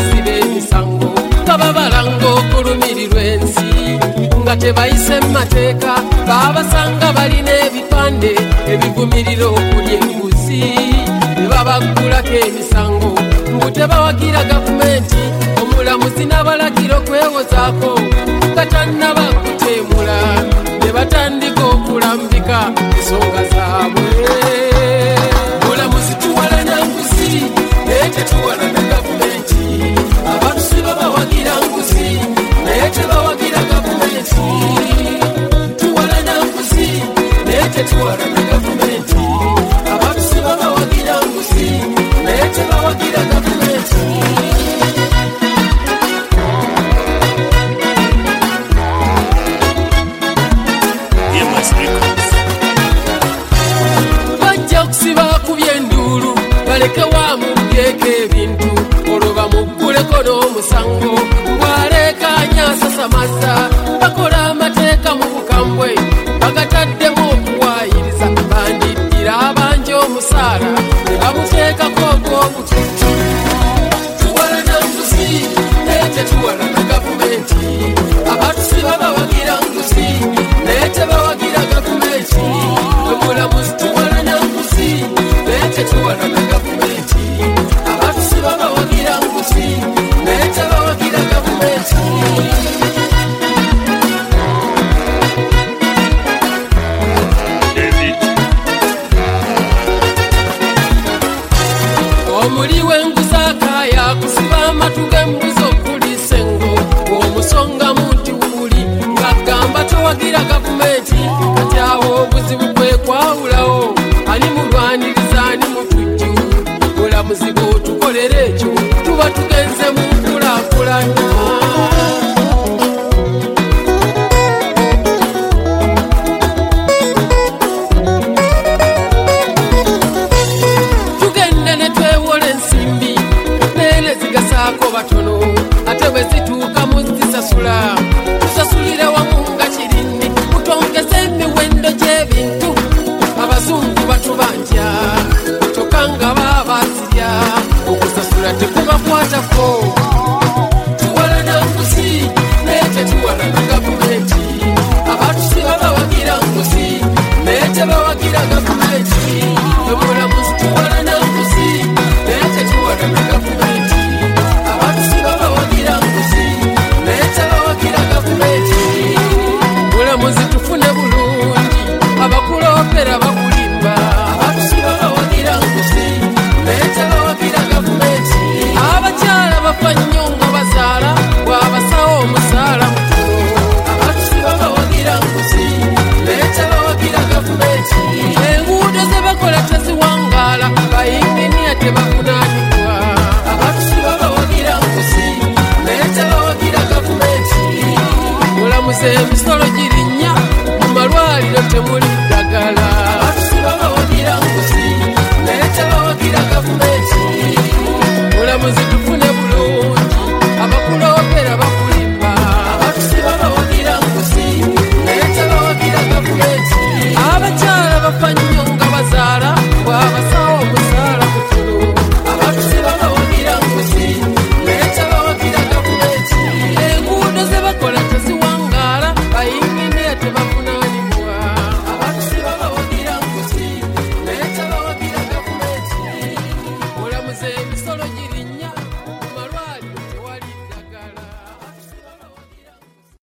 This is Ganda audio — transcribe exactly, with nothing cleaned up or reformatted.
abajulizi b'emisango nga babalanga okulumirirwa ensi nga tebayise mu mateeka babasanga balina ebipande ebivumirira okulya enguzi ne babaggulako emisango mbu tebawagira gavumenti omulamuzi n'abalagira okwewozaako nga tannaba kuteemula ne batandika okulambika ensonga zaabwe. Mulamuzi tuwalana nguzi naye tetuwalana gavumenti, abatusiba bawagira nguzi naye tebawagira gavumenti. Tuwalana nguzi naye tetuwalana gavumenti, abatusiba bawagira nguzi naye tebawagira gavumenti. Bajja kusiba kubye enduulu baleke wamubyeko ebintu olwo bamugguleko n'omusango bw'aleekaanya asasamaza bakola amateeka mu bukambwe bagataddemu okuwaayiriza bandiddira abanja omusaala ne bamuteekako ogw'obututtu. Tuwalana nguzi naye tetuwalana gavumenti, abatusiba bawagira nguzi naye tebawagira gavumenti. Omulamuzi tuwalana nguzi naye tetuwalana gavumenti, abatusiba bawagira nguzi naye tebawagira gavumenti. Omuli w'enguzi akaaya kusiba amatu g'embuzi okulisa engo omusonga muntu wuli ng'agamba towagira gavumenti kati awo obuzibu bwe kwawulawo ani mulwaniriza ani mutujju. Mulamuzi bw'otukolera ekyo tuba tugenze mu nkulaakulana. Tugende ne twewola ensimbi neene zigasaako batono ate bwe zituuka mu zisasula tusasulire wamu nga kirinni mutongeze emiwendo gy'ebintu abazungu batubanja kyokka nga baabazirya okusasula tekubakwatako. Tuwalana nguzi naye tetuwalana gavumenti, abatusiba bawagira nguzi naye tebawagira gavumenti. Omulamuzi tuwalana nguzi naye tetuwalana gavumenti, abatusiba bawagira nguzi naye tebawagira gavumenti. Mulamuzi tufune bulungi abakuloopera bakulimba, abatusiba bawagira nguzi naye tebawagira gavumenti. Abakyala bafa nnyo nga bazaala bw'abasawo omusaala mutono, abatusiba bawagira nguzi naye tebawagira gavumenti. Enguudo ze bakola teziwangaala bayinginiya tebavunaanibwa, abatusiba bawagira nguzi naye tebawagira gavumenti. Mulamuzi